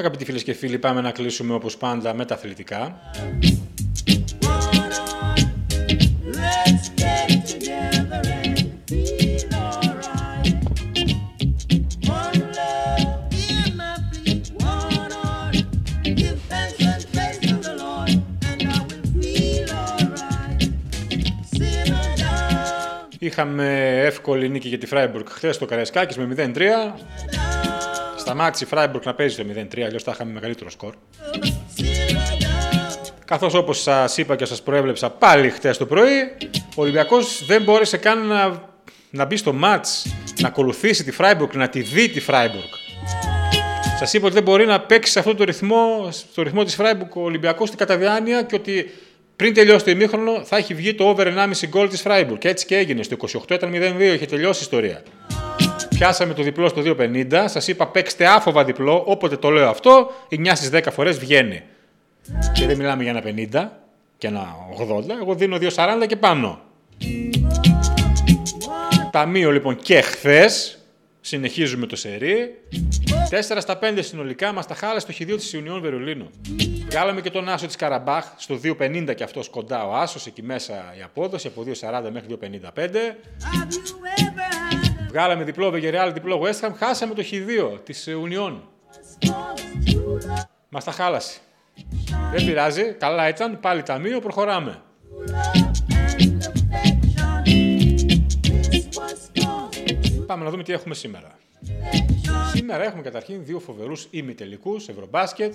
Αγαπητοί φίλες και φίλοι, πάμε να κλείσουμε όπως πάντα με τα αθλητικά. Είχαμε εύκολη νίκη για τη Φράιμπουργκ χθες στο Καραϊσκάκης με 0-3. Σταμάτησε η Φράιμπουργκ να παίζει το 0-3, αλλιώς θα είχαμε μεγαλύτερο σκορ. Καθώς όπως σας είπα και σας προέβλεψα πάλι χθες το πρωί, ο Ολυμπιακός δεν μπόρεσε καν να μπει στο μάτς, να ακολουθήσει τη Φράιμπουργκ, να τη δει τη Φράιμπουργκ. Σας είπα ότι δεν μπορεί να παίξει σε αυτό το ρυθμό, στο ρυθμό της Φράιμπουργκ ο Ολυμπιακός στην κατά διάνοια και ότι πριν τελειώσει το ημίχρονο θα έχει βγει το over 1,5 γκολ της Φράιμπουργκ. Και έτσι και έγινε. Στο 28 ήταν 0-2, είχε τελειώσει η ιστορία. Πιάσαμε το διπλό στο 2,50. Σας είπα παίξτε άφοβα διπλό. Όποτε το λέω αυτό, 9 στις 10 φορές βγαίνει. Και δεν μιλάμε για ένα 50 και ένα 80. Εγώ δίνω 2,40 και πάνω. Ταμείο λοιπόν και χθες. Συνεχίζουμε το σερί. 4 στα 5 συνολικά μας τα χάλασε το χ2 της Ιουνιών Βερολίνου. Βγάλαμε και τον άσο της Καραμπάχ στο 2,50 και αυτός κοντά ο άσος, εκεί μέσα η απόδοση από 2,40 μέχρι 2,55. Βγάλαμε διπλό Βεγερεάλ, διπλό West Ham, χάσαμε το χ2 της Ιουνιών. Μας τα χάλασε. Δεν πειράζει, καλά ήταν, πάλι ταμείο, προχωράμε. Πάμε να δούμε τι έχουμε σήμερα. Σήμερα έχουμε καταρχήν δύο φοβερούς ημιτελικούς Ευρωμπάσκετ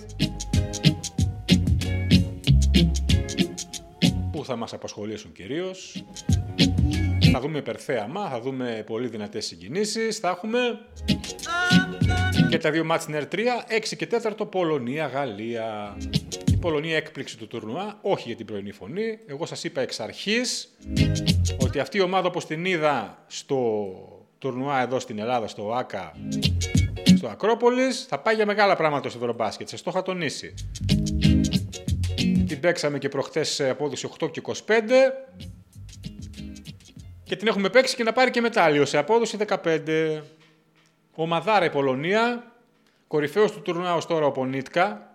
που θα μας απασχολήσουν κυρίως. Θα δούμε υπερθέαμα, θα δούμε πολύ δυνατές συγκινήσεις, θα έχουμε και τα δύο μάτς ΝΕΡ 3, 6 και 4 Πολωνία-Γαλλία. Η Πολωνία έκπληξη του τουρνουά, όχι για την πρωινή φωνή. Εγώ σας είπα εξ αρχής ότι αυτή η ομάδα όπως την είδα στο τουρνουά εδώ στην Ελλάδα, στο ΆΚΑ, στο Ακρόπολης, θα πάει για μεγάλα πράγματα στο Ευρωμπάσκετ. Σας το είχα τονίσει. Την παίξαμε και προχτές σε απόδοση 8 και 25 και την έχουμε παίξει και να πάρει και μετάλλιο σε απόδοση 15. Ομαδάρα η Πολωνία, κορυφαίος του τουρνουά ως τώρα ο Πονίτκα.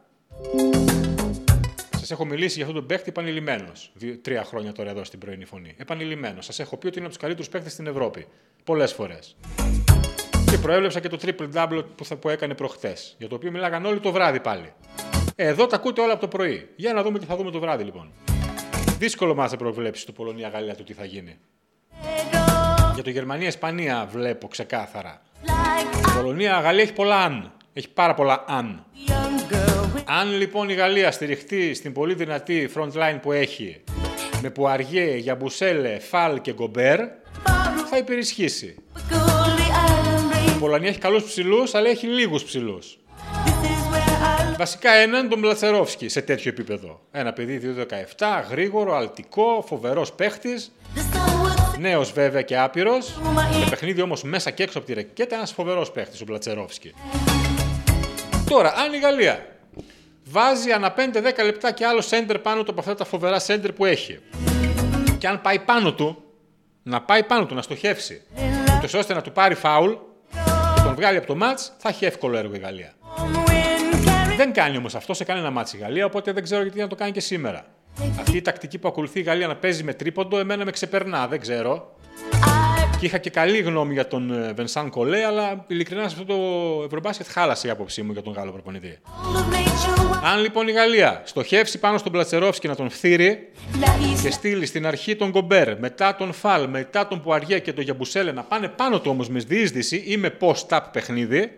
Σας έχω μιλήσει για αυτόν τον παίχτη επανειλημμένος. 3 χρόνια τώρα εδώ στην πρωινή φωνή. Επανειλημμένος. Σας έχω πει ότι είναι από τους καλύτερους παίχτες στην Ευρώπη. Πολλές φορές. Και προέβλεψα και το triple-double που έκανε προχτές. Για το οποίο μιλάγαν όλοι το βράδυ πάλι. Εδώ τα ακούτε όλα από το πρωί. Για να δούμε τι θα δούμε το βράδυ λοιπόν. Δύσκολο μας να προβλέψει το Πολωνία-Γαλλία το τι θα γίνει. Για το Γερμανία-Ισπανία βλέπω ξεκάθαρα. Η Πολωνία-Γαλλία έχει πολλά αν. Έχει πάρα πολλά αν. Αν λοιπόν η Γαλλία στηριχτεί στην πολύ δυνατή front line που έχει, με Πουαριέ, Γιαμπουσέλε, Φαλ και Γκομπέρ, θα υπερισχύσει. Η Πολωνία έχει καλούς ψηλούς, αλλά έχει λίγους ψηλούς. Βασικά έναν τον Μπλατσερόφσκι σε τέτοιο επίπεδο. Ένα παιδί 2,17, γρήγορο, αλτικό, φοβερός παίχτης. Νέος βέβαια και άπειρος. Σε παιχνίδι όμως μέσα και έξω από τη ρεκέτα ένας φοβερός παίχτης ο Μπλατσερόφσκι. Τώρα, αν η Γαλλία βάζει ανά 5-10 λεπτά και άλλο σέντερ πάνω του από αυτά τα φοβερά σέντερ που έχει, και αν πάει πάνω του, να πάει πάνω του, να στοχεύσει, ούτως ώστε να του πάρει φάουλ και τον βγάλει από το μάτς, θα έχει εύκολο έργο η Γαλλία. Δεν κάνει όμως αυτό σε κανένα μάτς η Γαλλία, οπότε δεν ξέρω γιατί να το κάνει και σήμερα. Αυτή η τακτική που ακολουθεί η Γαλλία να παίζει με τρίποντο, εμένα με ξεπερνά, δεν ξέρω. Και είχα και καλή γνώμη για τον Βενσάν Κολέ, αλλά ειλικρινά σε αυτό το Ευρωμπάσκετ χάλασε η άποψή μου για τον Γάλλο προπονητή. Αν λοιπόν η Γαλλία στοχεύσει πάνω στον Πλατσερόφσκι να τον φθείρει και στείλει στην αρχή τον Γκομπέρ, μετά τον Φαλ, μετά τον Πουαριέ και τον Γιαμπουσέλε να πάνε πάνω του όμως με διείσδυση ή με post-up παιχνίδι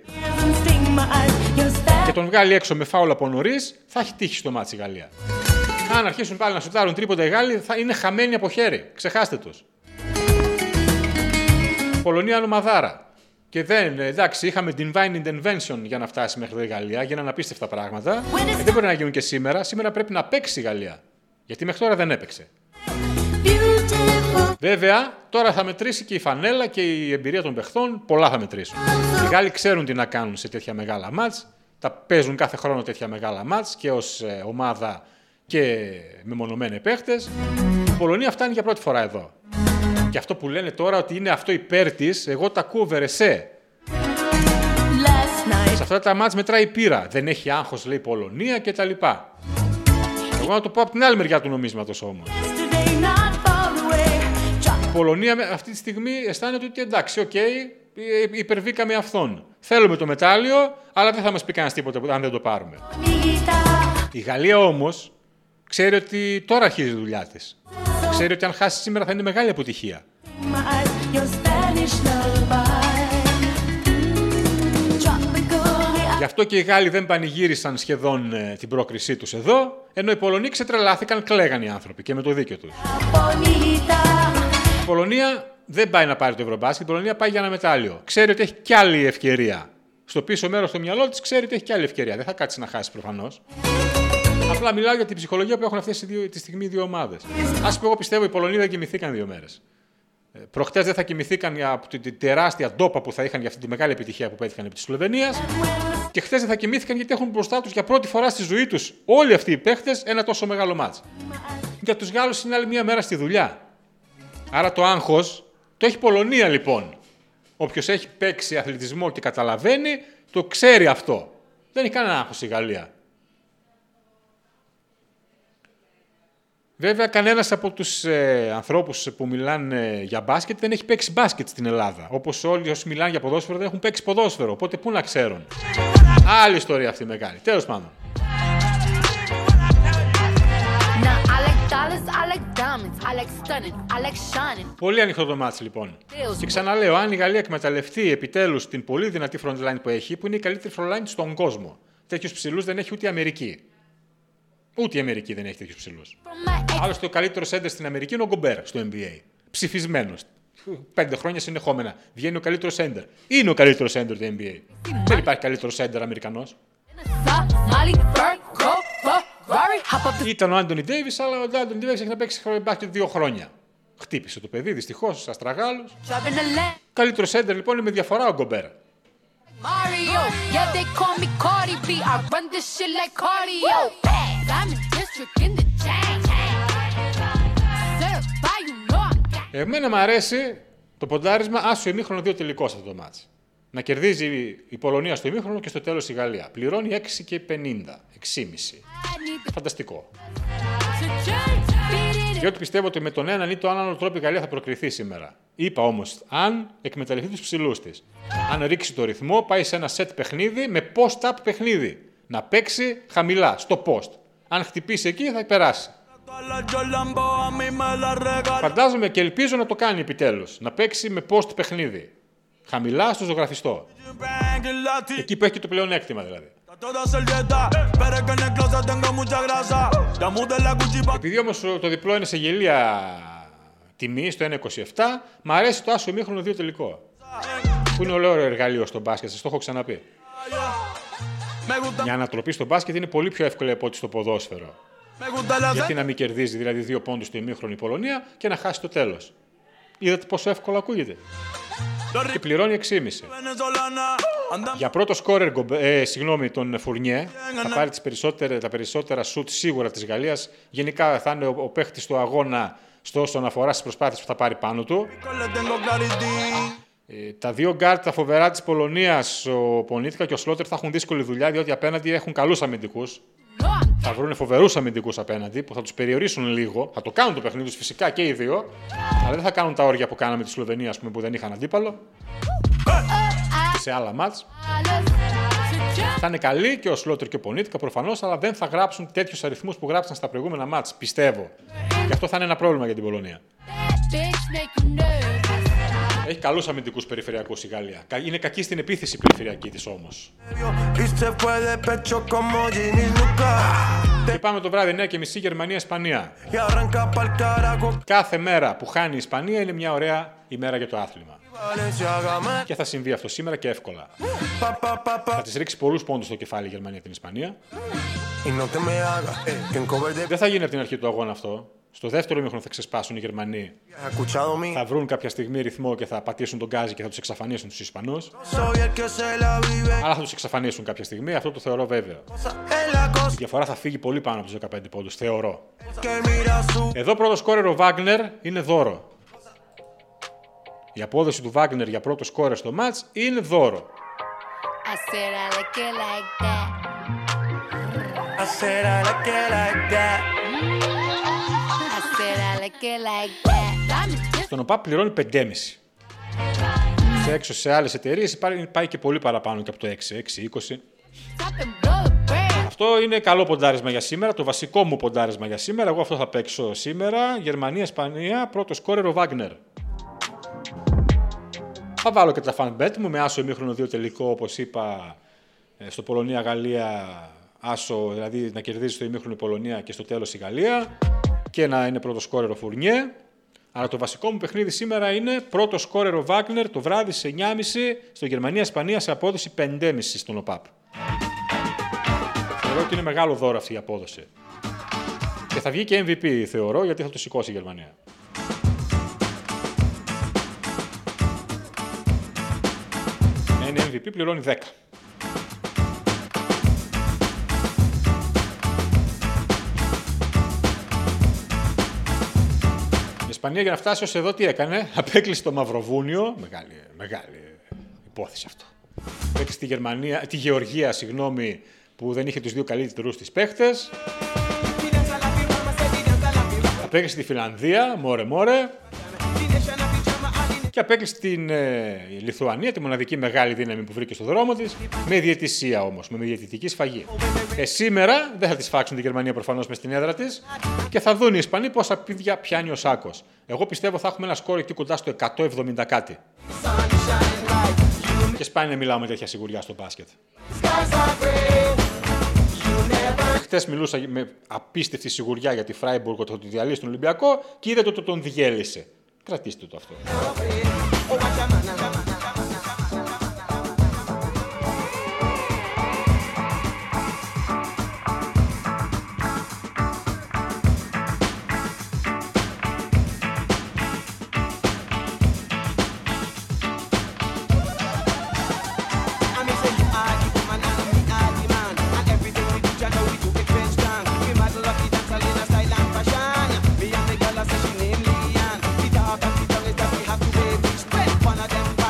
και τον βγάλει έξω με φάουλ από νωρίς, θα έχει τύχει στο μάτσι η Γαλλία. Αν αρχίσουν πάλι να σουτάρουν τρίποντα οι Γάλλοι, θα είναι χαμένοι από χέρι. Ξεχάστε τους. Πολωνία νομαδάρα. Και δεν, εντάξει, είχαμε divine intervention για να φτάσει μέχρι εδώ η Γαλλία, γίνανε απίστευτα πράγματα. Δεν μπορεί να γίνουν και σήμερα. Σήμερα πρέπει να παίξει η Γαλλία. Γιατί μέχρι τώρα δεν έπαιξε. Βέβαια, τώρα θα μετρήσει και η φανέλα και η εμπειρία των παιχτών. Πολλά θα μετρήσουν. Οι Γάλλοι ξέρουν τι να κάνουν σε τέτοια μεγάλα μάτς. Τα παίζουν κάθε χρόνο τέτοια μεγάλα μάτς και ως ομάδα και μεμονωμένοι παίχτες. Η Πολωνία φτάνει για πρώτη φορά εδώ. Και αυτό που λένε τώρα ότι είναι αυτό υπέρ της, εγώ τα ακούω βερεσέ. Σε αυτά τα μάτς μετράει η πείρα. Δεν έχει άγχος, λέει, η Πολωνία κτλ. Εγώ να το πω από την άλλη μεριά του νομίσματος όμως. Η Πολωνία αυτή τη στιγμή αισθάνεται ότι εντάξει, οκ, υπερβήκαμε αυτόν. Θέλουμε το μετάλλιο, αλλά δεν θα μας πει κανένας τίποτα αν δεν το πάρουμε. Η Γαλλία όμως ξέρει ότι τώρα αρχίζει η δουλειά της. Ξέρει ότι αν χάσει σήμερα θα είναι μεγάλη αποτυχία. Γι' αυτό και οι Γάλλοι δεν πανηγύρισαν σχεδόν την πρόκρισή τους εδώ, ενώ οι Πολωνοί ξετρελάθηκαν, κλαίγαν οι άνθρωποι και με το δίκιο τους. Η Πολωνία δεν πάει να πάρει το Ευρωμπάσκετ, η Πολωνία πάει για ένα μετάλλιο. Ξέρει ότι έχει κι άλλη ευκαιρία. Στο πίσω μέρος στο μυαλό της ξέρει ότι έχει κι άλλη ευκαιρία. Δεν θα κάτσει να χάσει προφανώς. Απλά μιλάω για την ψυχολογία που έχουν αυτές τη στιγμή οι δύο ομάδες. Ας πούμε, εγώ πιστεύω οι Πολωνοί δεν κοιμηθήκαν 2 μέρες. Προχτές δεν θα κοιμηθήκαν από την τεράστια ντόπα που θα είχαν για αυτή τη μεγάλη επιτυχία που πέτυχαν επί της Σλοβενίας. Και χθες δεν θα κοιμήθηκαν γιατί έχουν μπροστά τους για πρώτη φορά στη ζωή τους όλοι αυτοί οι παίχτες ένα τόσο μεγάλο μάτς. Για τους Γάλλους είναι άλλη μία μέρα στη δουλειά. Άρα το άγχος το έχει η Πολωνία λοιπόν. Όποιος έχει παίξει αθλητισμό και καταλαβαίνει, το ξέρει αυτό. Δεν έχει κανένα άγχος η Γαλλία. Βέβαια, κανένας από τους ανθρώπους που μιλάνε για μπάσκετ δεν έχει παίξει μπάσκετ στην Ελλάδα. Όπως όλοι όσοι μιλάνε για ποδόσφαιρο δεν έχουν παίξει ποδόσφαιρο. Οπότε πού να ξέρουν. Άλλη ιστορία αυτή μεγάλη. Τέλος πάντων. Πολύ ανοιχτό το μάτς λοιπόν. Και ξαναλέω, αν η Γαλλία εκμεταλλευτεί επιτέλους την πολύ δυνατή front line που έχει, που είναι η καλύτερη front line στον κόσμο. Τέτοιους ψηλούς δεν έχει ούτε η Αμερική. Ούτε η Αμερική δεν έχει τέτοιους ψηλούς. Άλλωστε, ο καλύτερος έντερ στην Αμερική είναι ο Γκομπέρ στο NBA. Ψηφισμένος. 5 χρόνια συνεχόμενα. Βγαίνει ο καλύτερος έντερ. Είναι ο καλύτερος έντερ του NBA. Δεν υπάρχει καλύτερος έντερ Αμερικανός. Ήταν ο Άντονι Ντέιβις, αλλά ο Άντονι Ντέιβις έχει να παίξει μπάσκετ 2 χρόνια. Χτύπησε το παιδί, δυστυχώς, αστραγάλους. Καλύτερος έντερ λοιπόν είναι με διαφορά ο Γκομπέρ. Mario, yeah, they call me Cardi B. I run this shit like cardio. I'm in district in the chain. Εμένα μου αρέσει το ποντάρισμα άσο ημίχρονο 2 τελικός αυτό το μάτς. Να κερδίζει η Πολωνία στο ημίχρονο και στο τέλος η Γαλλία. Πληρώνει 6 και 50, 6,5. Φανταστικό. Διότι πιστεύω ότι με τον έναν ή τον άλλο τρόπο η Γαλλία θα προκριθεί σήμερα. Είπα όμως, αν εκμεταλλευτεί τους ψηλούς της. Αν ρίξει το ρυθμό, πάει σε ένα set παιχνίδι με post-up παιχνίδι. Να παίξει χαμηλά, στο post. Αν χτυπήσει εκεί, θα περάσει. Φαντάζομαι και ελπίζω να το κάνει επιτέλους. Να παίξει με post παιχνίδι. Χαμηλά στο ζωγραφιστό. Εκεί που έχει και το πλεονέκτημα δηλαδή. Επειδή όμως το διπλό είναι σε γελία τιμή, στο 1,27, μ' αρέσει το άσο ημίχρονο 2 τελικό. Που είναι ωραίο εργαλείο στο μπάσκετ, σας το έχω ξαναπεί. Μια ανατροπή στο μπάσκετ είναι πολύ πιο εύκολη από ό,τι στο ποδόσφαιρο. Γιατί να μην κερδίζει δηλαδή 2 πόντους στο ημίχρονο η Πολωνία και να χάσει το τέλος. Είδατε πόσο εύκολο ακούγεται. Και πληρώνει 6,5. Για πρώτο σκόρερ, τον Φουρνιέ, θα πάρει τα περισσότερα σουτ σίγουρα της Γαλλίας. Γενικά θα είναι ο παίχτης του αγώνα όσον αφορά στις προσπάθειες που θα πάρει πάνω του. Τα 2 γκάρτ, τα φοβερά της Πολωνίας, ο Πονίτικα και ο Σλότερ θα έχουν δύσκολη δουλειά, διότι απέναντι έχουν καλούς αμυντικούς. Θα βρουν φοβερούς αμυντικούς απέναντι που θα τους περιορίσουν λίγο. Θα το κάνουν το παιχνίδι τους φυσικά και οι δύο, αλλά δεν θα κάνουν τα όρια που κάναμε τη Σλοβενία, ας πούμε, που δεν είχαν αντίπαλο. Και σε άλλα μάτς. Θα είναι καλοί και ο Σλότερ και ο Πονίτικα προφανώς, αλλά δεν θα γράψουν τέτοιους αριθμούς που γράψαν στα προηγούμενα μάτς, πιστεύω. Και αυτό θα είναι ένα πρόβλημα για την Πολωνία. Έχει καλούς αμυντικούς περιφερειακούς η Γαλλία. Είναι κακή στην επίθεση περιφερειακή της όμως. Και πάμε το βράδυ 9:30 Γερμανία-Ισπανία. Κάθε μέρα που χάνει η Ισπανία είναι μια ωραία ημέρα για το άθλημα. Και θα συμβεί αυτό σήμερα και εύκολα. Θα της ρίξει πολλούς πόντους στο κεφάλι η Γερμανία την Ισπανία. Δεν θα γίνει από την αρχή του αγώνα αυτό. Στο δεύτερο ημίχρονο θα ξεσπάσουν οι Γερμανοί. Θα βρουν κάποια στιγμή ρυθμό και θα πατήσουν τον γκάζι και θα τους εξαφανίσουν τους Ισπανούς. Αλλά θα τους εξαφανίσουν κάποια στιγμή, αυτό το θεωρώ βέβαιο. Η διαφορά θα φύγει πολύ πάνω από τους 15 πόντους, θεωρώ. Εδώ πρώτο σκόρερ ο Βάγνερ είναι δώρο. Η απόδοση του Βάγνερ για πρώτο σκόρερ στο μάτς είναι δώρο. I said I like it like that. I said I like it like that. I said I like it like that. Στον ΟΠΑΠ πληρώνει 5,5. Σε έξω σε άλλες εταιρείες πάει και πολύ παραπάνω και από το 6,20. Αυτό είναι καλό ποντάρισμα για σήμερα, το βασικό μου ποντάρισμα για σήμερα. Εγώ αυτό θα παίξω σήμερα. Γερμανία-Ισπανία, πρώτο σκόρερ ο Βάγνερ. Θα βάλω και τα fan bet μου με άσο ημίχρονο 2 τελικό, όπως είπα, στο Πολωνία-Γαλλία, άσο, δηλαδή να κερδίζει στο ημίχρονο η Πολωνία και στο τέλος η Γαλλία και να είναι πρώτο σκόρερ ο Φουρνιέ. Αλλά το βασικό μου παιχνίδι σήμερα είναι πρώτο σκόρερ ο Βάγνερ το βράδυ σε 9.30 στο Γερμανία-Ισπανία σε απόδοση 5,5 στον ΟΠΑΠ. Θεωρώ ότι είναι μεγάλο δώρο αυτή η απόδοση. Και θα βγει και MVP θεωρώ, γιατί θα το σηκώσει η Γερμανία. Είναι MVP, πληρώνει 10. Η Ισπανία για να φτάσει ως εδώ τι έκανε? Απέκλεισε το Μαυροβούνιο, μεγάλη υπόθεση αυτό. Απέκλεισε τη Γεωργία, που δεν είχε τους δύο καλύτερους της παίχτες. Απέκλεισε τη Φιλανδία, μόρε. Και απέκλεισε την Λιθουανία, τη μοναδική μεγάλη δύναμη που βρήκε στο δρόμο της, με διαιτησία όμως, με διαιτητική σφαγή. Κάτι δεν θα τη φάξουν τη Γερμανία προφανώς μες στην έδρα της και θα δουν οι Ισπανοί πόσα πίδια πιάνει ο Σάκος. Εγώ πιστεύω θα έχουμε ένα σκόρ εκεί κοντά στο 170 κάτι. Και σπάνια να μιλάω με τέτοια σιγουριά στο μπάσκετ. Χτες μιλούσα με απίστευτη σιγουριά για τη Φράιμπουργκ ότι θα του διαλύσει τον Ολυμπιακό και είδατε ότι τον διέλυσε. Κρατήστε το αυτό. One of them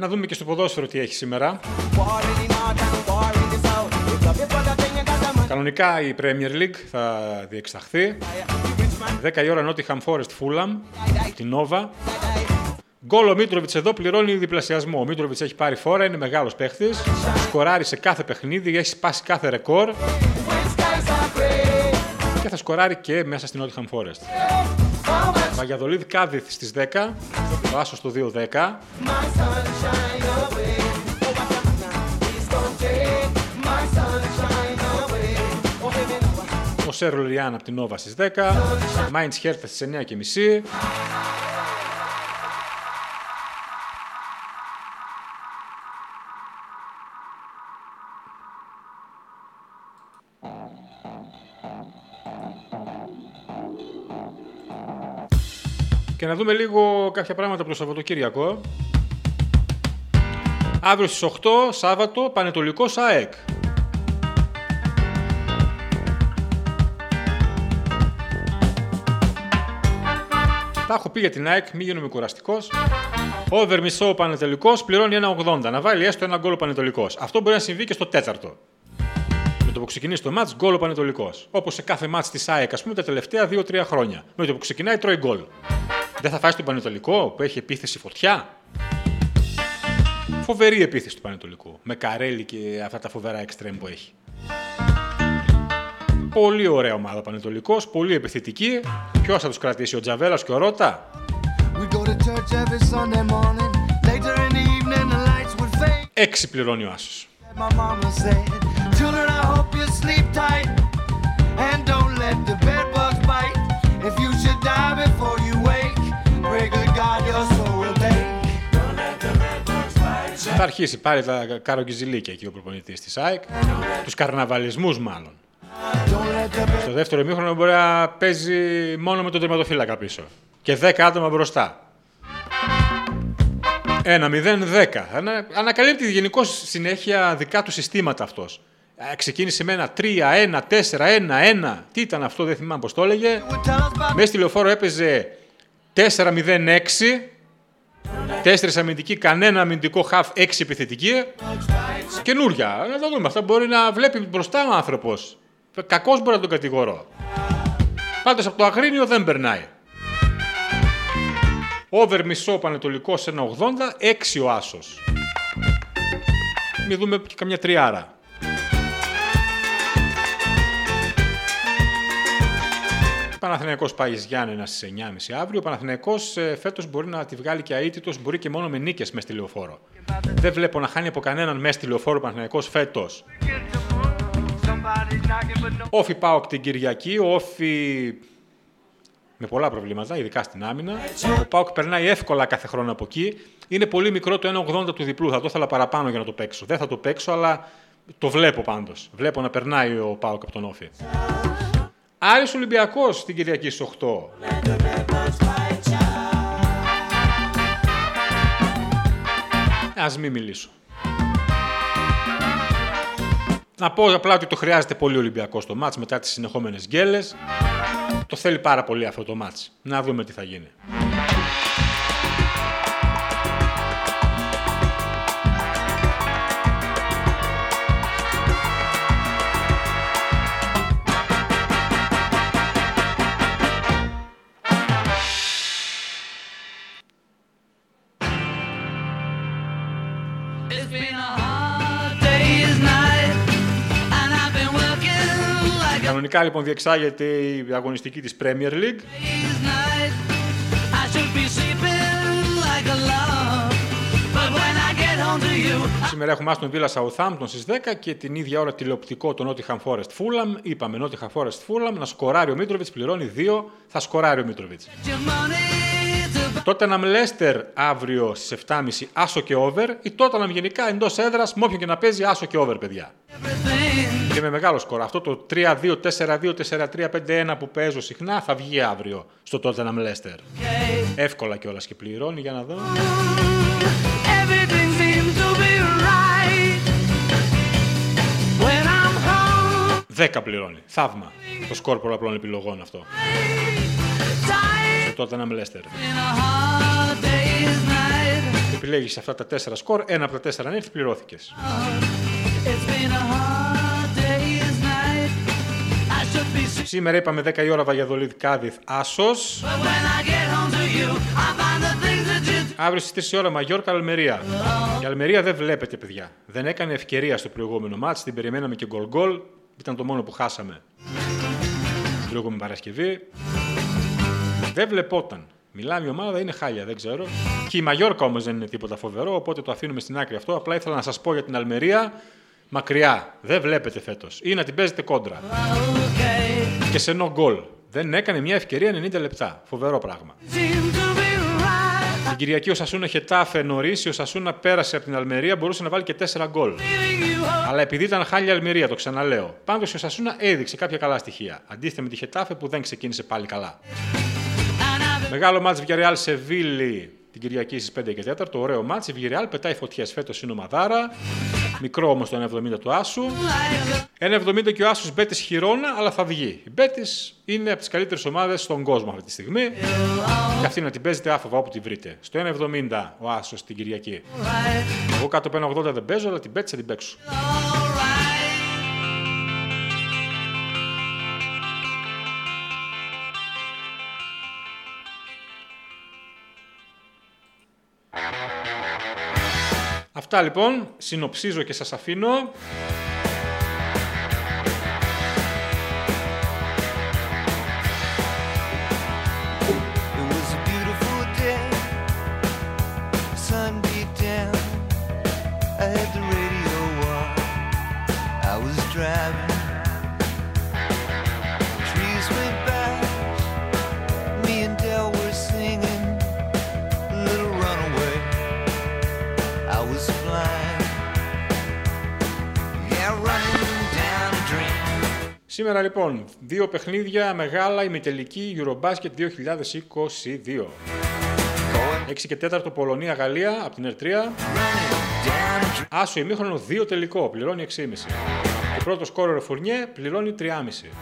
Να δούμε και στο ποδόσφαιρο τι έχει σήμερα. Κανονικά η Premier League θα διεξαχθεί. 10 η ώρα Nottingham Forest Fulham, την Nova. Γκολ ο Μίτροβιτς εδώ πληρώνει διπλασιασμό. Ο Μίτροβιτς έχει πάρει φόρα, είναι μεγάλος παίχτης. Σκοράρει σε κάθε παιχνίδι, έχει σπάσει κάθε ρεκόρ. Και θα σκοράρει και μέσα στην Nottingham Forest. Βαγιαδολίδ Κάδιθ στις 10. Το άσο στο 2-10. Ο Σέρο Λιάν από την Nova στις 10. Μάιντς Χέρτα στις 9:30. Και να δούμε λίγο κάποια πράγματα από το Σαββατοκύριακο. Αύριο στις 8, Σάββατο, Πανετολικός ΑΕΚ. Τα έχω πει για την ΑΕΚ, μην γίνομαι κουραστικός. Over μισό ο Πανετολικός πληρώνει 1,80. Να βάλει έστω ένα γκολ ο Πανετολικός. Αυτό μπορεί να συμβεί και στο τέταρτο. Με το που ξεκινήσει το μάτς, γκολ ο Πανετολικός. Όπως σε κάθε μάτς της ΑΕΚ, ας πούμε, τα τελευταία 2-3 χρόνια. Με το που ξεκινάει, τρώει γκολ. Δεν θα φάσει τον Πανετολικό που έχει επίθεση φωτιά. Φοβερή επίθεση του Πανετολικού. Με Καρέλη και αυτά τα φοβερά εξτρέμ που έχει. Πολύ ωραία ομάδα ο Πανετολικός, πολύ επιθετική. Ποιος θα τους κρατήσει, ο Τζαβέλας και ο Ρώτα? Έξι πληρώνει ο άσος. Θα αρχίσει πάλι τα καρογκιζιλίκια εκεί ο προπονητής της ΑΕΚ. Τους καρναβαλισμούς μάλλον. Στο δεύτερο ημίχρονο μπορεί να παίζει μόνο με τον τερματοφύλακα πίσω. Και 10 άτομα μπροστά. 1-0-10. Ανακαλύπτει γενικώς συνέχεια δικά του συστήματα αυτός. Ξεκίνησε με ένα 3-1, 4-1-1. Τι ήταν αυτό, δεν θυμάμαι πώς το έλεγε. Μέσα στη Λεωφόρο έπαιζε 4-0-6. 4 αμυντικοί, κανένα αμυντικό χαφ, 6 επιθετικοί. Καινούρια. Να τα δούμε. Αυτά μπορεί να βλέπει μπροστά ο άνθρωπος. Κακός μπορεί να τον κατηγορώ. Πάντως από το Αγρίνιο δεν περνάει. Over μισό Πανετολικός 1,80, 6 ο άσος. Μην δούμε και καμιά τριάρα. Παναθηναϊκός πάει εις Γιάννενα στις 9.30 αύριο. Ο Παναθηναϊκός φέτος μπορεί να τη βγάλει και αίτητος, μπορεί και μόνο με νίκες μες στη Λεωφόρο. Δεν βλέπω να χάνει από κανέναν μες στη Λεωφόρο ο Παναθηναϊκός φέτος. Όφι ΠΑΟΚ την Κυριακή, Όφι με πολλά προβλήματα, ειδικά στην άμυνα. Ο ΠΑΟΚ περνάει εύκολα κάθε χρόνο από εκεί. Είναι πολύ μικρό το 1,80 του διπλού. Θα το ήθελα παραπάνω για να το παίξω. Δεν θα το παίξω, αλλά το βλέπω πάντως. Βλέπω να περνάει ο ΠΑΟΚ από τον Όφι. Άρης Ολυμπιακός την Κυριακή στις 8. Ας μην μιλήσω. Να πω απλά ότι το χρειάζεται πολύ Ολυμπιακός το μάτς μετά τις συνεχόμενες γκέλες. Το θέλει πάρα πολύ αυτό το μάτς. Να δούμε τι θα γίνει. Κανονικά λοιπόν διεξάγεται η αγωνιστική της Premier League. Σήμερα έχουμε Aston Villa Southampton στις 10 και την ίδια ώρα τηλεοπτικό το Nottingham Forest Fulham. Είπαμε Nottingham Forest Fulham, να σκοράρει ο Μίτροβιτς, πληρώνει 2, θα σκοράρει ο Μίτροβιτς. Tottenham Leicester αύριο στις 7.30 άσο και over. Η Tottenham γενικά εντός έδρας, με όποιον και να παίζει άσο και over, παιδιά. Και με μεγάλο σκορ. Αυτό το 3-2, 4-2, 4-3, 5-1 που παίζω συχνά θα βγει αύριο στο Tottenham Leicester. Εύκολα κιόλας και πληρώνει, για να δω. 10 πληρώνει. Θαύμα. Το σκορ πολλαπλών επιλογών αυτό. Στο Tottenham Leicester. επιλέγεις αυτά τα 4 σκορ, ένα από τα 4 αν έρθει, πληρώθηκες. Σήμερα είπαμε 10 η ώρα Βαγιαδολίδ Κάδιθ Άσος. Αύριο στις 3 η ώρα Μαγιόρκα Αλμερία. Η Αλμερία δεν βλέπετε, παιδιά. Δεν έκανε ευκαιρία στο προηγούμενο μάτς. Την περιμέναμε και γκολ. Ήταν το μόνο που χάσαμε την προηγούμενη Παρασκευή. Δεν βλεπόταν. Μιλάμε, η ομάδα είναι χάλια, δεν ξέρω. Και η Μαγιόρκα όμως δεν είναι τίποτα φοβερό, οπότε το αφήνουμε στην άκρη αυτό. Απλά ήθελα να σας πω για την Αλμερία. Μακριά. Δεν βλέπετε φέτος. Ή να την παίζετε κόντρα. Και σε no goal. Δεν έκανε μια ευκαιρία 90 λεπτά. Φοβερό πράγμα. Την Κυριακή ο Σασούνα Χετάφε νωρίς, ο Σασούνα πέρασε από την Αλμερία, μπορούσε να βάλει και 4 γκολ. Αλλά επειδή ήταν χάλια Αλμερία, το ξαναλέω. Πάντως ο Σασούνα έδειξε κάποια καλά στοιχεία. Αντίθετα με τη Χετάφε που δεν ξεκίνησε πάλι καλά. Μεγάλο μάτς Villarreal Σεβίλη την Κυριακή στις 5 και 4. Ωραίο μάτς. Η Villarreal πετάει φωτιές φέτος, είναι ομαδάρα. Μικρό όμως το 1,70 του Άσου. 1,70 και ο Άσους Μπέτης Χιρόνα, αλλά θα βγει. Η Μπέτης είναι από τις καλύτερες ομάδες στον κόσμο αυτή τη στιγμή. Και αυτή να την παίζετε άφοβα όπου τη βρείτε. Στο 1,70 ο Άσος την Κυριακή. Εγώ κάτω από 1,80 δεν παίζω, αλλά την Μπέτης θα την παίξω. Αυτά λοιπόν, συνοψίζω και σας αφήνω. Σήμερα λοιπόν, 2 παιχνίδια μεγάλα ημιτελική Eurobasket 2022. 6 και 4 Πολωνία Γαλλία από την Ερτρία. Άσο ημίχρονο 2 τελικό, πληρώνει 6,5. Και πρώτο σκόρερ Φουρνιέ πληρώνει 3,5.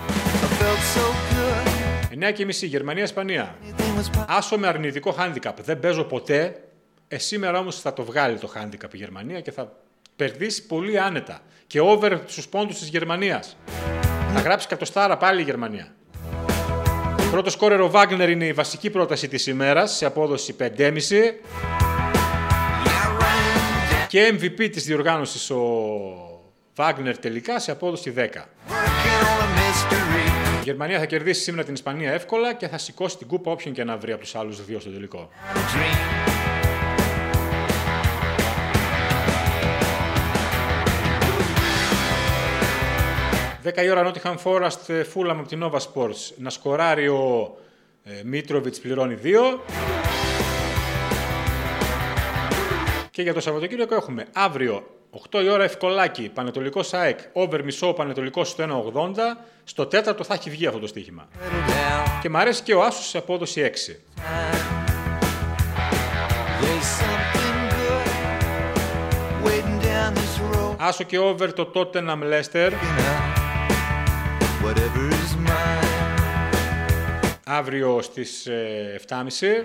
9,5 Γερμανία Ισπανία. Άσο με αρνητικό handicap. Δεν παίζω ποτέ. Σήμερα όμως θα το βγάλει το handicap η Γερμανία και θα περδίσει πολύ άνετα. Και over στους πόντους της Γερμανίας. Θα γράψει κατοστάρα πάλι η Γερμανία. Πρώτο σκόρερ ο Βάγνερ είναι η βασική πρόταση της ημέρας σε απόδοση 5,5. Και MVP της διοργάνωσης ο Βάγνερ τελικά σε απόδοση 10. Η Γερμανία θα κερδίσει σήμερα την Ισπανία εύκολα και θα σηκώσει την κούπα όποιον και να βρει από τους άλλους δύο στο τελικό. 10 η ώρα Nottingham Forest Fulham από την Nova Sports. Να σκοράρει ο Μίτροβιτς, πληρώνει 2. Και για το Σαββατοκύριακο έχουμε αύριο 8 η ώρα Ευκολάκι, Πανετολικός ΑΕΚ, over μισό Πανετολικός στο 1,80. Στο τέταρτο θα έχει βγει αυτό το στοίχημα. Και μ' αρέσει και ο Άσος σε απόδοση 6. Άσο και over το Tottenham Leicester. Αύριο στις 7.30.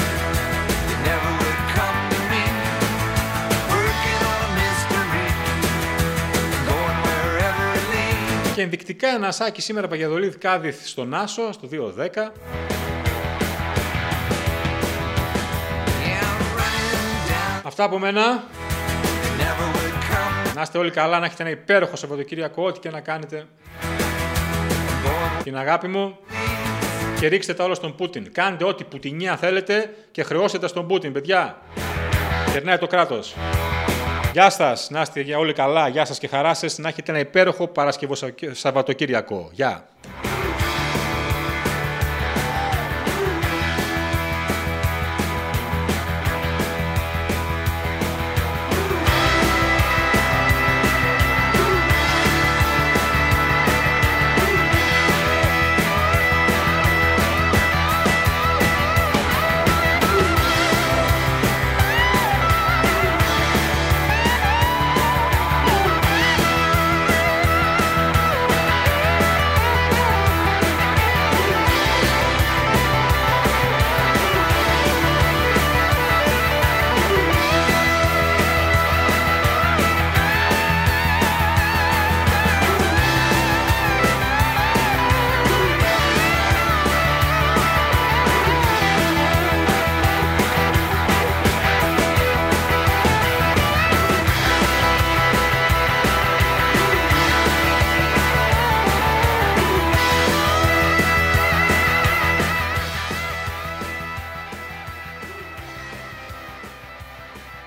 Και ενδεικτικά ένα ασάκι σήμερα Βαγιαδολίδ Κάδιθ στον Άσο, στο 2.10. Αυτά από μένα. Να είστε όλοι καλά, να έχετε ένα υπέροχο Σαββατοκύριακο, ό,τι και να κάνετε. Την αγάπη μου. Και ρίξτε τα όλα στον Πούτιν. Κάντε ό,τι πουτινιά θέλετε και χρεώστε τα στον Πούτιν, παιδιά. Γερνάει το κράτος. Γεια σας, να είστε όλοι καλά, γεια σας και χαρά σας, να έχετε ένα υπέροχο Παρασκευό Σαββατοκύριακο. Γεια.